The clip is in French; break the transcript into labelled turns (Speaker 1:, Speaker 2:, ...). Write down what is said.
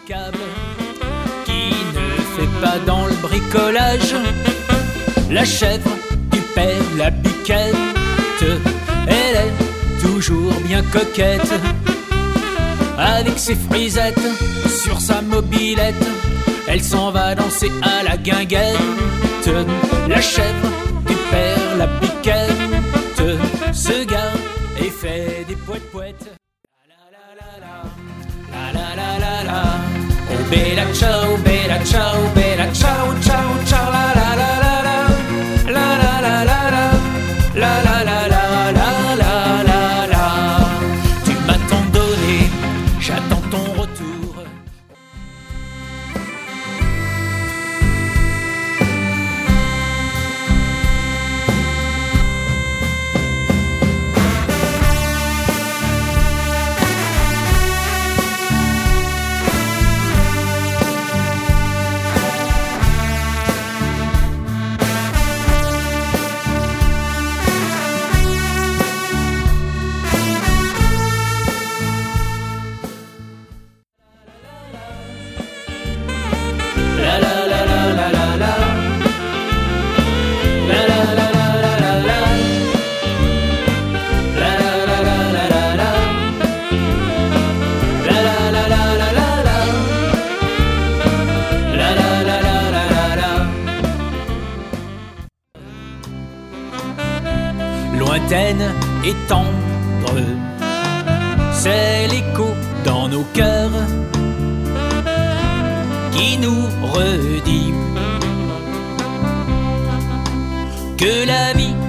Speaker 1: remarquable qui ne fait pas dans le bricolage. La chèvre du père, la biquette, elle est toujours bien coquette. Avec ses frisettes sur sa mobilette, elle s'en va danser à la guinguette. La chèvre du père, la biquette, se gare et fait des poètes-poètes. La la la la la, oh bella ciao, ciao, ciao, ciao, la la la la la, la la la la la, la la la la la la la la. Tu m'as tant donné, j'attends ton retour. Lointaine et tendre, c'est l'écho dans nos cœurs qui nous redit que la vie